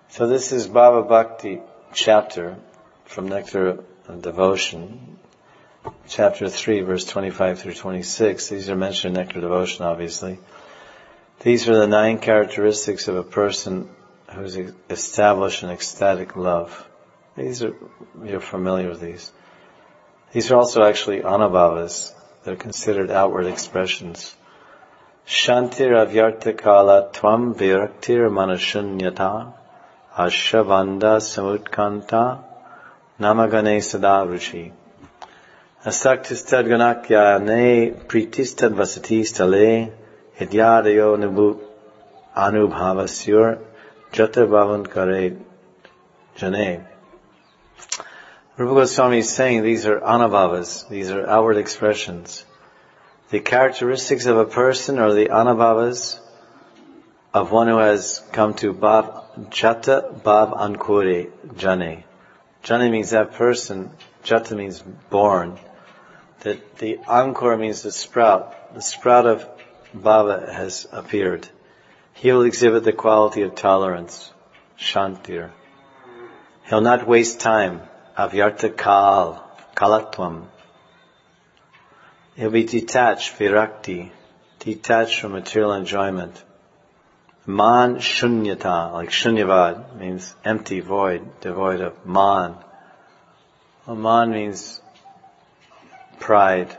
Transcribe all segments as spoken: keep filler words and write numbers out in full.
So this is Bhava Bhakti chapter from Nectar of Devotion, chapter three, verse twenty-five through twenty-six. These are mentioned in Nectar of Devotion, obviously. These are the nine characteristics of a person who's established in ecstatic love. These are, you're familiar with these. These are also actually anubhavas. They're considered outward expressions. Shantir avyarta kala tvam viraktir manashunyata ashavanda samutkanta namagane sadavruchi asaktistad ganakyane pritistad vasatistale hidyadayo nibu anubhavasyur jata kare jane. Rupa Goswami is saying these are anubhavas, these are outward expressions. The characteristics of a person are the anubhavas of one who has come to bhav, jata bhav ankure jane. Jane means that person, jata means born. That the ankur means the sprout. The sprout of bhava has appeared. He will exhibit the quality of tolerance, shantir. He'll not waste time, avyarta kal, kalatvam. He'll be detached, virakti, detached from material enjoyment. Man shunyata, like shunyavad, means empty, void, devoid of man. Well, man means pride.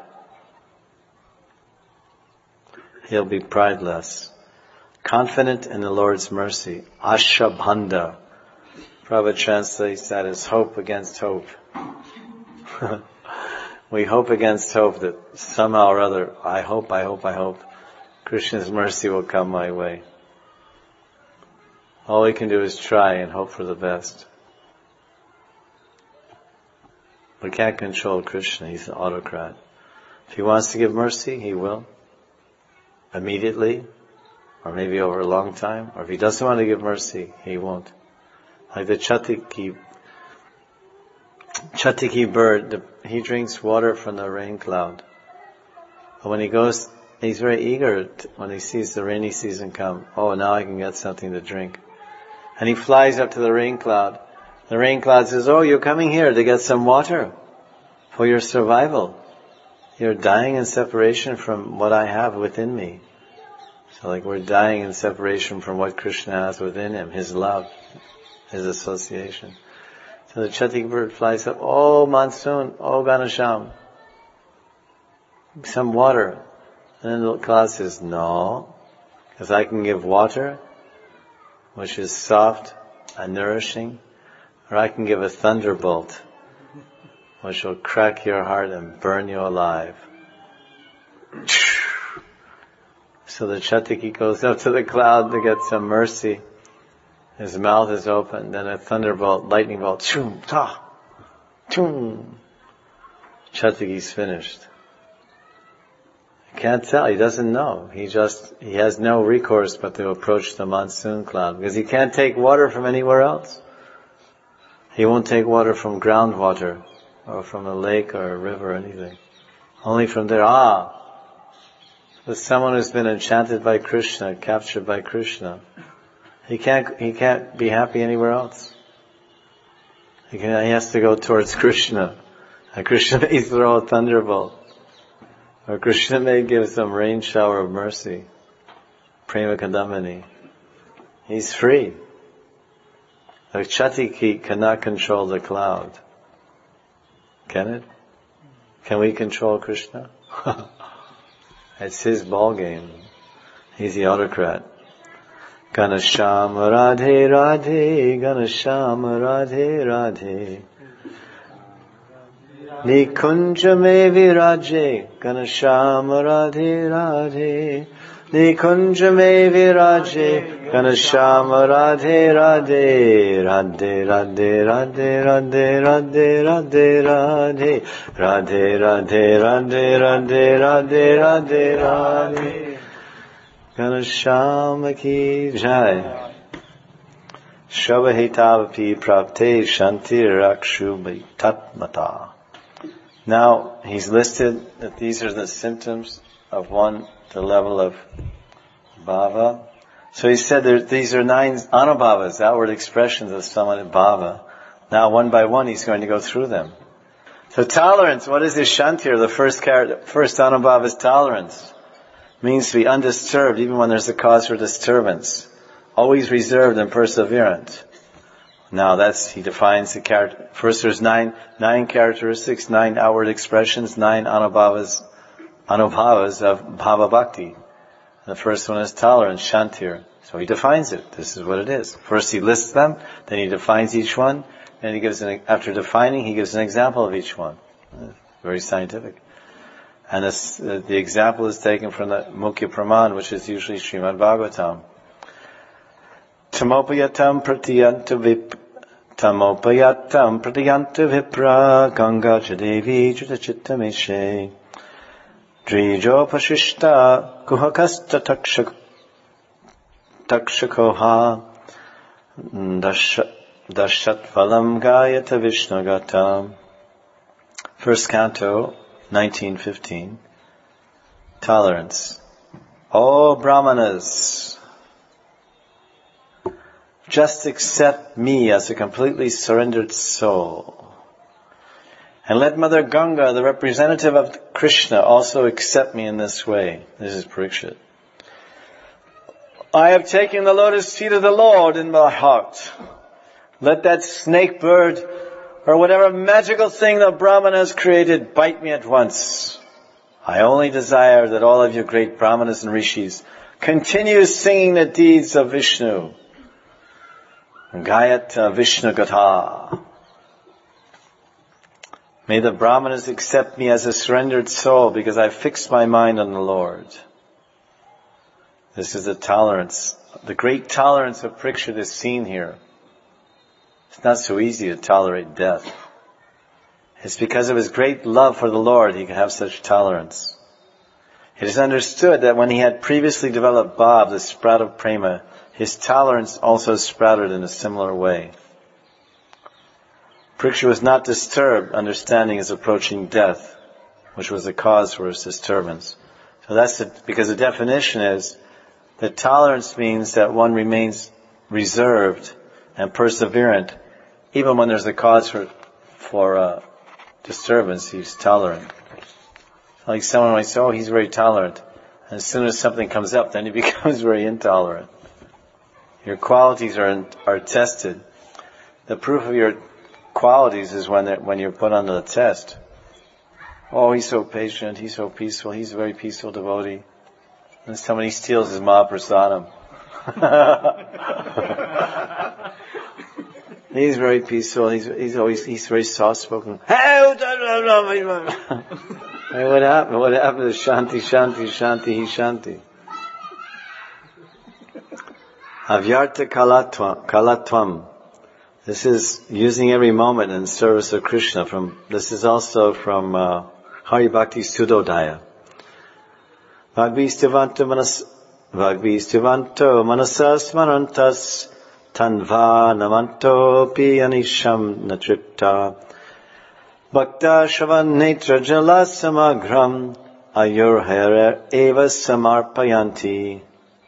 He'll be prideless. Confident in the Lord's mercy. Ashabhanda. Prabhupada translates that as hope against hope. We hope against hope that somehow or other, I hope, I hope, I hope, Krishna's mercy will come my way. All we can do is try and hope for the best. We can't control Krishna, he's an autocrat. If he wants to give mercy, he will. Immediately, or maybe over a long time. Or if he doesn't want to give mercy, he won't. Like the Chatiki, Chatiki bird, the, he drinks water from the rain cloud. But when he goes, he's very eager to, when he sees the rainy season come. Oh, now I can get something to drink. And he flies up to the rain cloud. The rain cloud says, oh, you're coming here to get some water for your survival. You're dying in separation from what I have within me. So like we're dying in separation from what Krishna has within him, his love, his association. So the Chatik bird flies up, oh monsoon, oh Ganasham, some water. And then the cloud says, no, because I can give water, which is soft and nourishing, or I can give a thunderbolt, which will crack your heart and burn you alive. So the Chatiki goes up to the cloud to get some mercy. His mouth is open, then a thunderbolt, lightning bolt, choom, ta, choom. Chatiki's finished. He can't tell, he doesn't know. He just, he has no recourse but to approach the monsoon cloud, because he can't take water from anywhere else. He won't take water from groundwater, or from a lake or a river or anything. Only from there, ah, with someone who's been enchanted by Krishna, captured by Krishna. He can't, he can't be happy anywhere else. He, can, he has to go towards Krishna. And Krishna may throw a thunderbolt. Or Krishna may give some rain shower of mercy. Prema Kadamani. He's free. The Chatiki cannot control the cloud. Can it? Can we control Krishna? It's his ball game. He's the autocrat. Ganasham Radhe Radhe, Ganasham Radhe Radhe. Nikunja me viraje, Ganasham Radhe Radhe. Nikunja me viraje, Ganasham Radhe Radhe. Radhe Radhe Radhe Radhe Radhe Radhe Radhe. Radhe Radhe Radhe Radhe Radhe Radhe Radhe. Ganasham ki jai. Shabahitavapi prapte shantir akshu tatmata. Now, he's listed that these are the symptoms of one, the level of bhava, So he said there, these are nine anubhavas, outward expressions of samanit bhava. Now one by one he's going to go through them. So tolerance, what is this shantir? The first character, first anubhava is tolerance. It means to be undisturbed even when there's a cause for disturbance. Always reserved and perseverant. Now that's, he defines the character. First there's nine, nine characteristics, nine outward expressions, nine anubhavas, anubhavas of bhava bhakti. The first one is tolerance, shantir. So he defines it. This is what it is. First he lists them, then he defines each one, and he gives an, after defining, he gives an example of each one. Very scientific. And this, uh, the example is taken from the Mukhya Praman, which is usually Srimad Bhagavatam. Tamopayatam pratyantu vip, tamopayatam pratyantu vipra, ganga jadevi judachittameshe, drijo pashishta kuhakasta takshak, takshakoha, dashat, dashat valam gayata vishnagatam. First canto, nineteen fifteen. Tolerance. O Brahmanas, just accept me as a completely surrendered soul. And let Mother Ganga, the representative of Krishna, also accept me in this way. This is Parikshit. I have taken the lotus feet of the Lord in my heart. Let that snake bird or whatever magical thing the Brahmana has created bite me at once. I only desire that all of you great Brahmanas and Rishis continue singing the deeds of Vishnu. Gayata Vishnu Gatha. May the Brahmanas accept me as a surrendered soul because I fixed my mind on the Lord. This is the tolerance. The great tolerance of Parikshit is seen here. It's not so easy to tolerate death. It's because of his great love for the Lord he can have such tolerance. It is understood that when he had previously developed Bhav, the sprout of prema, his tolerance also sprouted in a similar way. Parikshit was not disturbed, understanding his approaching death, which was the cause for his disturbance. So that's the, because the definition is that tolerance means that one remains reserved and perseverant, even when there's a cause for for uh, disturbance. He's tolerant. Like someone might say, "Oh, he's very tolerant," and as soon as something comes up, then he becomes very intolerant. Your qualities are are tested. The proof of your qualities is when when you're put under the test. Oh, he's so patient, he's so peaceful, he's a very peaceful devotee. And somebody steals his Mahaprasadam. He's very peaceful, he's he's always he's very soft spoken. Hey, what happened? What happened to Shanti, Shanti, Shanti, he Shanti? Avyarta kalatvam, kalatvam. This is using every moment in service of Krishna. From this is also from uh, Hari Bhakti Sudodaya. Vagvistivanto manas, Vagvistivanto manasas manantas tanva namanto pi anisham natripta bhakta shavan netra jala samagram ayurhara eva samarpayanti.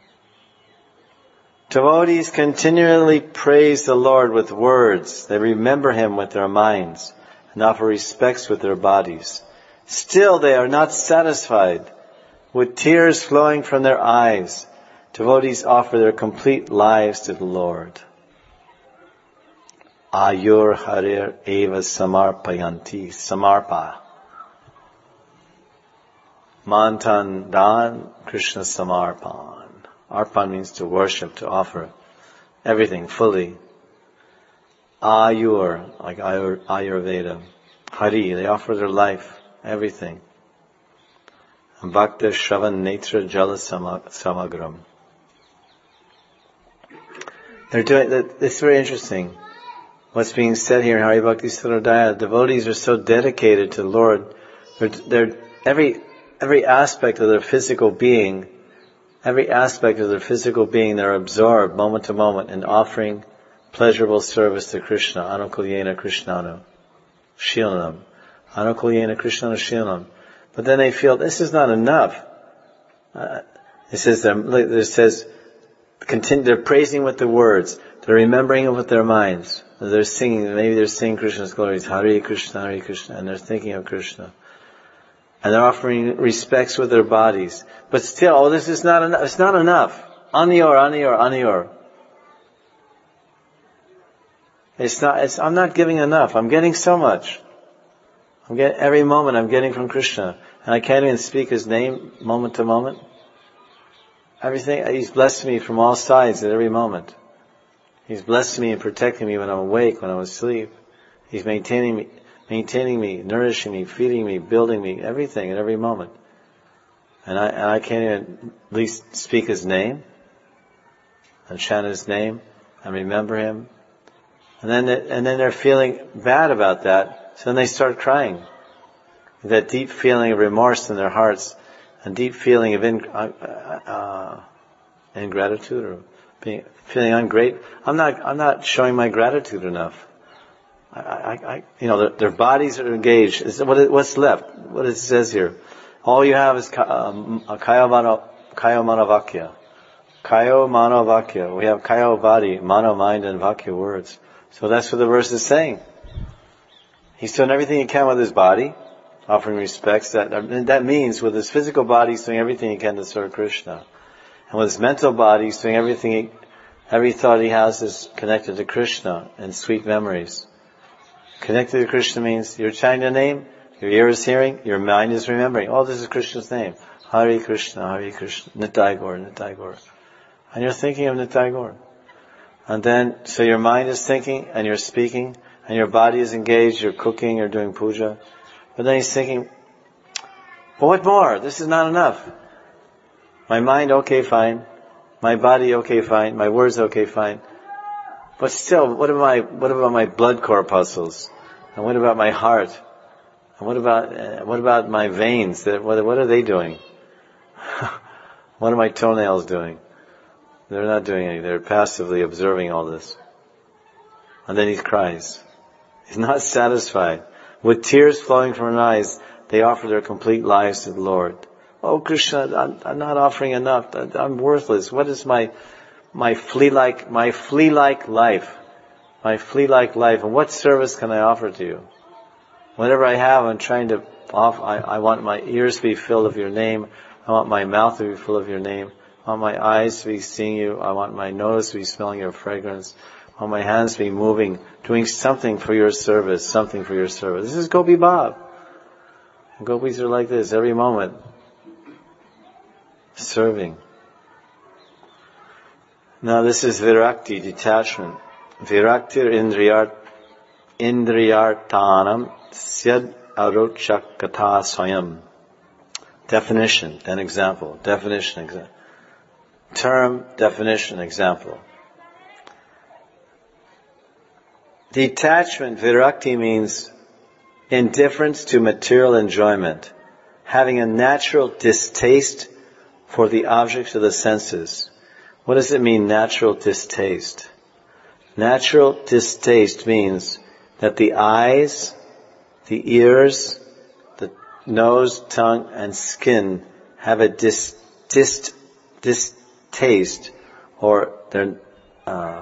Devotees continually praise the Lord with words. They remember Him with their minds and offer respects with their bodies. Still they are not satisfied. With tears flowing from their eyes, devotees offer their complete lives to the Lord. Ayur harir eva samarpayanti. Samarpa. Mantan dan Krishna samarpan. Arpan means to worship, to offer everything fully. Ayur, like Ayur, Ayurveda. Hari, they offer their life, everything. And Bhakta Shravan Netra Jala Samagram. They're doing, it's very interesting. What's being said here in Hari Bhakti Sudodaya, devotees are so dedicated to the Lord. They're, they're, every, every aspect of their physical being Every aspect of their physical being, they're absorbed moment to moment in offering pleasurable service to Krishna. Anukulyena Krishnanu Shilnam. Anukulyena Krishnanu Shilnam. But then they feel this is not enough. Uh, it says, it says, Continue, they're praising with the words. They're remembering it with their minds. They're singing, maybe they're singing Krishna's glories, Hare Krishna, Hare Krishna, and they're thinking of Krishna. And they're offering respects with their bodies. But still, oh, this is not enough. It's not enough. Anior, anior, anior. It's not, it's, I'm not giving enough. I'm getting so much. I'm getting, every moment I'm getting from Krishna. And I can't even speak His name moment to moment. Everything, He's blessed me from all sides at every moment. He's blessed me and protecting me when I'm awake, when I'm asleep. He's maintaining me, maintaining me, nourishing me, feeding me, building me, everything at every moment. And I, and I can't even at least speak His name and chant His name and remember Him. And then, and then they're feeling bad about that, so then they start crying. That deep feeling of remorse in their hearts, and deep feeling of in, uh, uh, ingratitude or being, feeling ungrateful. I'm not, I'm not showing my gratitude enough. I, I, I you know, their, their bodies are engaged. It's, what, what's left? What it says here? All you have is um, kayo mano, kayo mano vakya. Kayo mano vakya. We have kayo body, mano mind, and vakya words. So that's what the verse is saying. He's doing everything he can with his body, offering respects. That that means with his physical body, he's doing everything he can to serve Krishna. And with his mental body, he's doing everything, he, every thought he has is connected to Krishna and sweet memories. Connected to Krishna means you're chanting the name, your ear is hearing, your mind is remembering. Oh, this is Krishna's name. Hare Krishna, Hare Krishna, Nitai Gaur, Nitai Gaur. And you're thinking of Nitai Gaur. And then, so your mind is thinking, and you're speaking, and your body is engaged, you're cooking, you're doing puja. But then he's thinking, but what more? This is not enough. My mind, okay, fine. My body, okay, fine. My words, okay, fine. But still, what about my, what about my blood corpuscles? And what about my heart? And what about, uh, what about my veins? What, what are they doing? What are my toenails doing? They're not doing anything. They're passively observing all this. And then he cries. He's not satisfied. With tears flowing from her eyes, they offer their complete lives to the Lord. Oh, Krishna, I'm, I'm not offering enough. I'm worthless. What is my, my flea-like, my flea-like life? My flea-like life. And what service can I offer to you? Whatever I have, I'm trying to off, I, I want my ears to be filled of your name. I want my mouth to be full of your name. I want my eyes to be seeing you. I want my nose to be smelling your fragrance. I want my hands to be moving, doing something for your service, something for your service. This is Gopi Bhav. And gopis are like this every moment. Serving. Now this is virakti, detachment. Viraktir indriyart, indriyartanam syad arochak katha swayam. Definition, then example. Definition, example. Term, definition, example. Detachment, virakti, means indifference to material enjoyment, having a natural distaste for the objects of the senses. What does it mean, natural distaste? Natural distaste means that the eyes, the ears, the nose, tongue, and skin have a dis, dist, distaste, or they're, uh,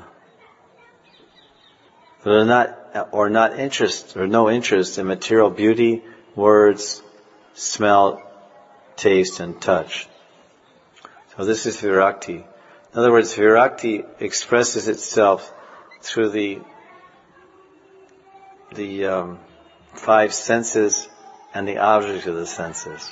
they're not, or not interest, or no interest in material beauty, words, smell, taste, and touch. So this is virakti. In other words, virakti expresses itself through the the um, five senses and the objects of the senses.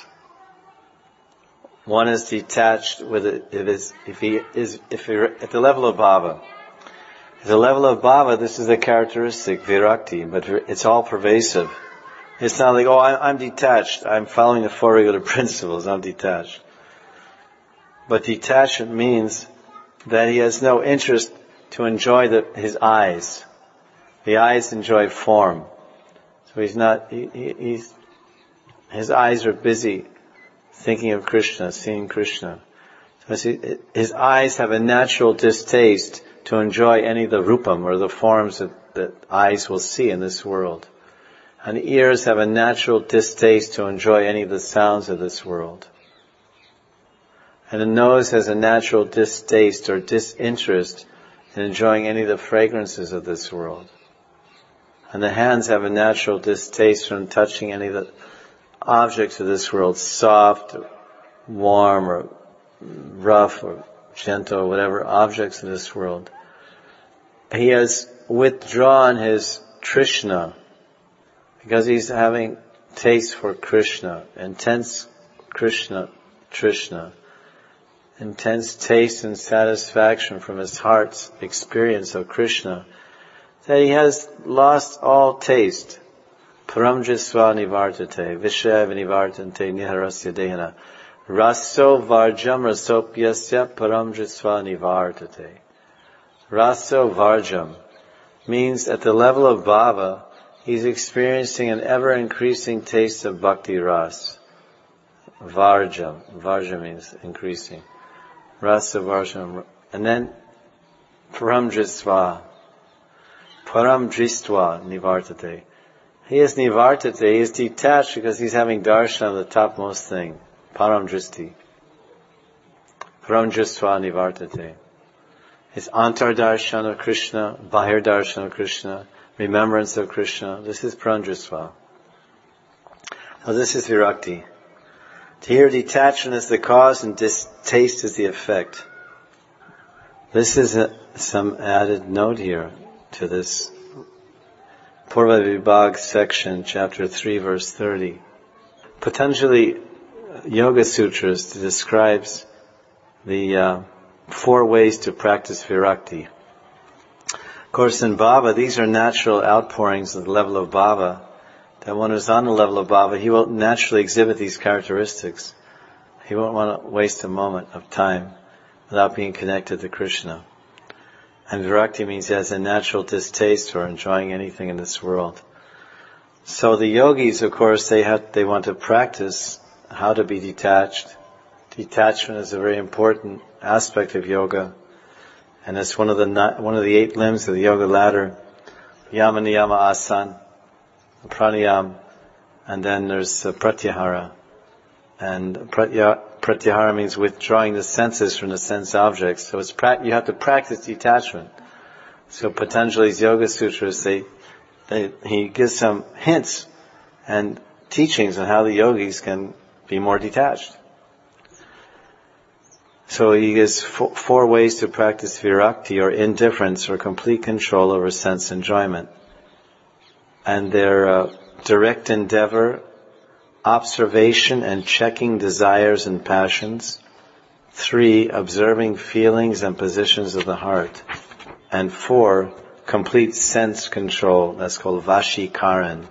One is detached with it if, it's, if he is if you're at the level of bhava. At the level of bhava, this is a characteristic, virakti, but it's all pervasive. It's not like, oh, I'm detached. I'm following the four regular principles. I'm detached. But detachment means that he has no interest to enjoy the, his eyes. The eyes enjoy form. So he's not, he, he, he's, his eyes are busy thinking of Krishna, seeing Krishna. So his eyes have a natural distaste to enjoy any of the rupam, or the forms that, that eyes will see in this world. And the ears have a natural distaste to enjoy any of the sounds of this world. And the nose has a natural distaste or disinterest in enjoying any of the fragrances of this world. And the hands have a natural distaste from touching any of the objects of this world, soft, or warm, or rough, or gentle, or whatever objects of this world. He has withdrawn his Trishna because he's having taste for Krishna, intense Krishna, Trishna, intense taste and satisfaction from his heart's experience of Krishna, that he has lost all taste. Paramjisva nivartate, vishaya nivartante niharasya dehana. Raso varjam rasopyasya paramjisva nivartate. Raso varjam means at the level of bhava, he's experiencing an ever-increasing taste of bhakti ras. Varjam. Varjam means increasing. Rasa varjam. And then paramdrisva. Paramdristva nivartate. He is nivartate, he is detached because he's having darshan of the topmost thing. Paramdristi. Paramdristva nivartate. It's antar darshan of Krishna, bahir darshan of Krishna, remembrance of Krishna. This is paramdrisva. Now this is virakti. Here detachment is the cause and distaste is the effect. This is a, some added note here to this Purva Vibhag section, chapter three, verse thirty. Patanjali Yoga Sutras describes the uh, four ways to practice virakti. Of course, in bhava, these are natural outpourings at the level of bhava. That one who's on the level of bhava, he will naturally exhibit these characteristics. He won't want to waste a moment of time without being connected to Krishna. And virakti means he has a natural distaste for enjoying anything in this world. So the yogis, of course, they have, they want to practice how to be detached. Detachment is a very important aspect of yoga, and it's one of the one of the eight limbs of the yoga ladder. Yama niyama asana, pranayam, and then there's uh, pratyahara. And pratya, pratyahara means withdrawing the senses from the sense objects. So it's pra- you have to practice detachment. So Patanjali's Yoga Sutras, they, they, he gives some hints and teachings on how the yogis can be more detached. So he gives four, four ways to practice virakti, or indifference, or complete control over sense enjoyment. And they're uh, direct endeavor, observation and checking desires and passions. Three, observing feelings and positions of the heart. And four, complete sense control. That's called vashikaran.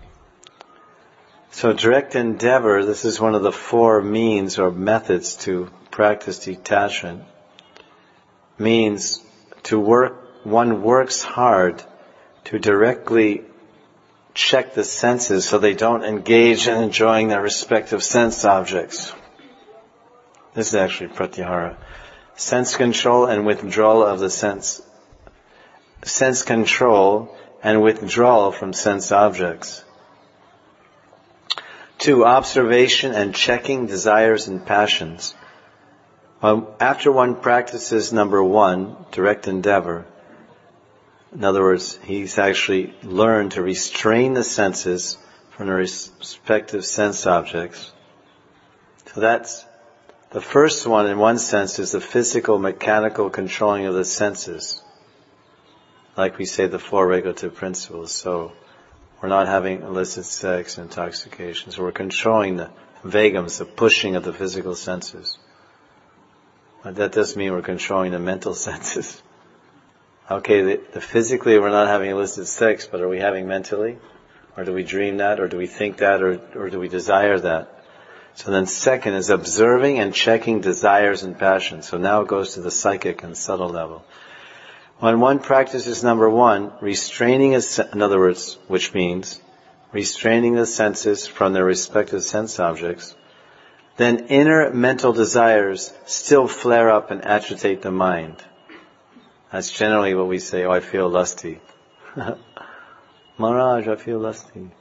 So direct endeavor, this is one of the four means or methods to practice detachment. Means to work, one works hard to directly check the senses so they don't engage in enjoying their respective sense objects. This is actually pratyahara. Sense control and withdrawal of the sense. Sense control and withdrawal from sense objects. Two, observation and checking desires and passions. Um, after one practices number one, direct endeavor, in other words, he's actually learned to restrain the senses from their respective sense objects. So that's, the first one in one sense is the physical, mechanical controlling of the senses. Like we say, the four regulative principles. So we're not having illicit sex, intoxication. So we're controlling the vegams, the pushing of the physical senses. But that doesn't mean we're controlling the mental senses. Okay, the, the physically we're not having illicit sex, but are we having mentally? Or do we dream that, or do we think that, or, or do we desire that? So then second is observing and checking desires and passions. So now it goes to the psychic and subtle level. When one practices number one, restraining, is, in other words, which means restraining the senses from their respective sense objects, then inner mental desires still flare up and agitate the mind. That's generally what we say, oh, I feel lusty. Maharaj, I feel lusty.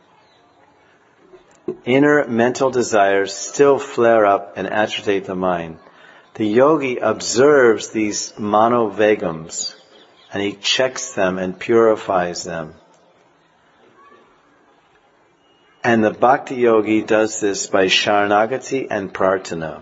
Inner mental desires still flare up and agitate the mind. The yogi observes these manovegams and he checks them and purifies them. And the bhakti yogi does this by sharanagati and prarthana.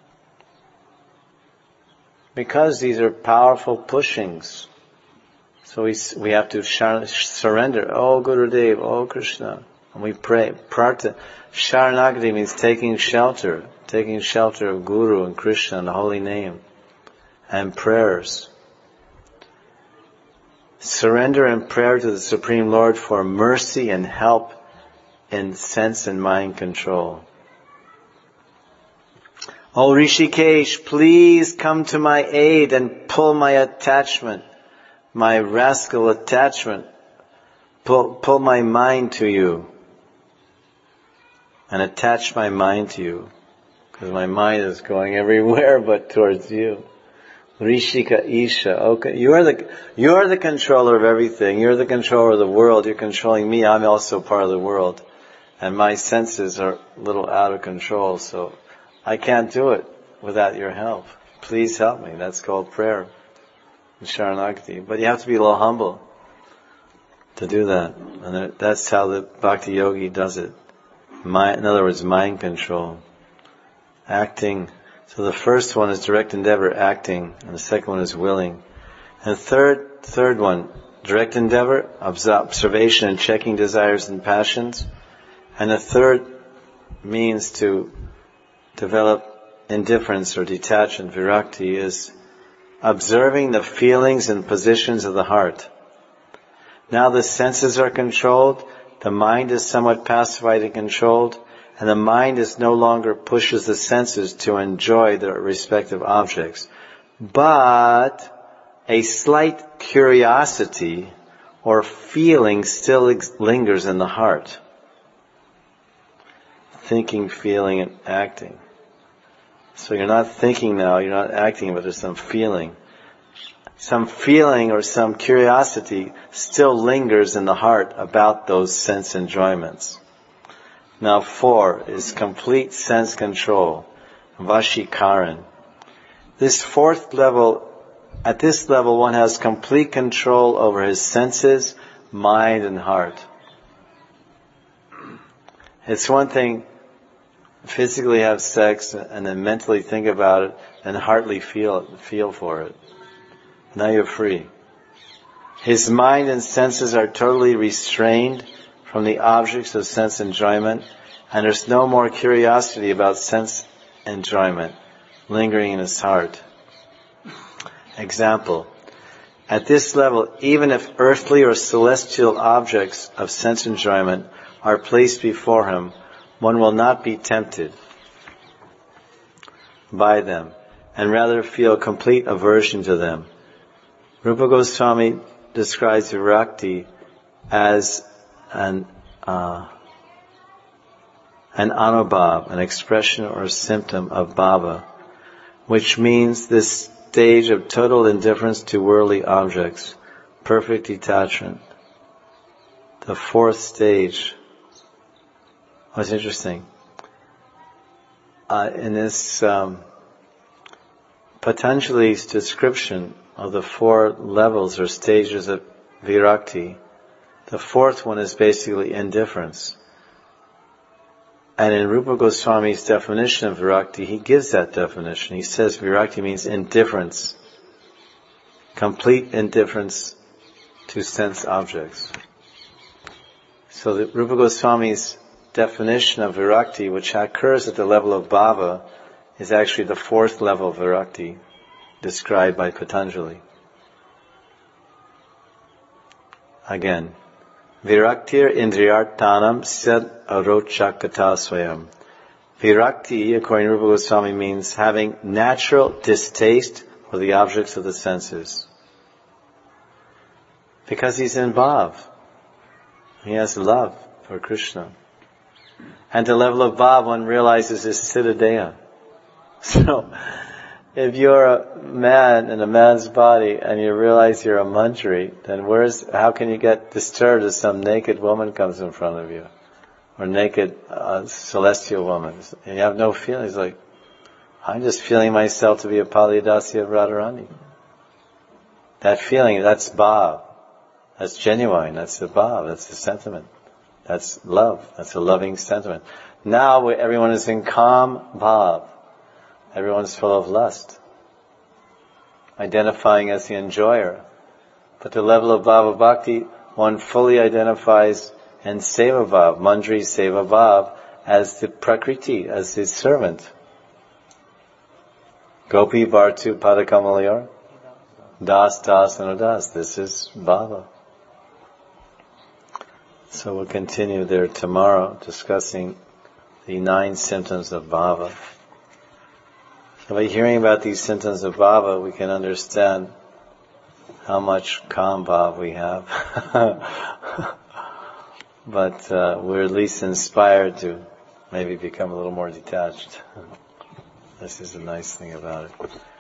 Because these are powerful pushings. So we we have to shar- surrender. Oh Gurudev, oh Krishna. And we pray. Prarthana. Sharanagati means taking shelter. Taking shelter of Guru and Krishna and the holy name. And prayers. Surrender and prayer to the Supreme Lord for mercy and help in sense and mind control. Oh Rishikesh, please come to my aid and pull my attachment, my rascal attachment, pull, pull my mind to you and attach my mind to you, because my mind is going everywhere but towards you. Rishika Isha, okay, you are the you are the controller of everything. You're the controller of the world. You're controlling me. I'm also part of the world, and my senses are a little out of control. So I can't do it without your help. Please help me. That's called prayer in Sharanagati. But you have to be a little humble to do that. And that's how the Bhakti Yogi does it. Mind, in other words, mind control. Acting. So the first one is direct endeavor, acting. And the second one is willing. And third, third one, direct endeavor, observation and checking desires and passions. And the third means to develop indifference or detachment, virakti, is observing the feelings and positions of the heart. Now the senses are controlled, the mind is somewhat pacified and controlled, and the mind is no longer pushes the senses to enjoy their respective objects. But a slight curiosity or feeling still ex- lingers in the heart. Thinking, feeling, and acting. So you're not thinking now, you're not acting, but there's some feeling. Some feeling or some curiosity still lingers in the heart about those sense enjoyments. Now four is complete sense control, vashikaran. This fourth level, at this level one has complete control over his senses, mind and heart. It's one thing physically have sex and then mentally think about it and heartily feel feel for it. Now you're free. His mind and senses are totally restrained from the objects of sense enjoyment, and there's no more curiosity about sense enjoyment lingering in his heart. Example. At this level, even if earthly or celestial objects of sense enjoyment are placed before him, one will not be tempted by them, and rather feel complete aversion to them. Rupa Goswami describes virakti as an uh, an anubhav, an expression or symptom of bhava, which means this stage of total indifference to worldly objects, perfect detachment. The fourth stage. What's interesting, uh, in this um, Patanjali's description of the four levels or stages of virakti, the fourth one is basically indifference. And in Rupa Goswami's definition of virakti, he gives that definition. He says virakti means indifference, complete indifference to sense objects. So the Rupa Goswami's definition of virakti, which occurs at the level of bhava, is actually the fourth level of virakti described by Patanjali. Again, viraktir indriyartanam sed arochakata swayam. Virakti, according to Rupa Goswami, means having natural distaste for the objects of the senses. Because he's in bhav. He has love for Krishna. And the level of bhav, one realizes, is siddhadeha. So, if you're a man in a man's body and you realize you're a manjari, then where's, how can you get disturbed if some naked woman comes in front of you? Or naked uh, celestial woman? And you have no feelings like, I'm just feeling myself to be a Paliyadasi of Radharani. That feeling, that's bhav. That's genuine. That's the bhav. That's the sentiment. That's love. That's a loving sentiment. Now everyone is in calm bhav. Everyone's full of lust, identifying as the enjoyer. But the level of bhava bhakti, one fully identifies and seva bhav, mandri seva bhav, as the prakriti, as the servant. Gopi Bhartu Padakamalayar, Das Das and Das. This is bhava. So we'll continue there tomorrow, discussing the nine symptoms of bhava. So by hearing about these symptoms of bhava, we can understand how much calm bhav we have. But uh, we're at least inspired to maybe become a little more detached. This is a nice thing about it.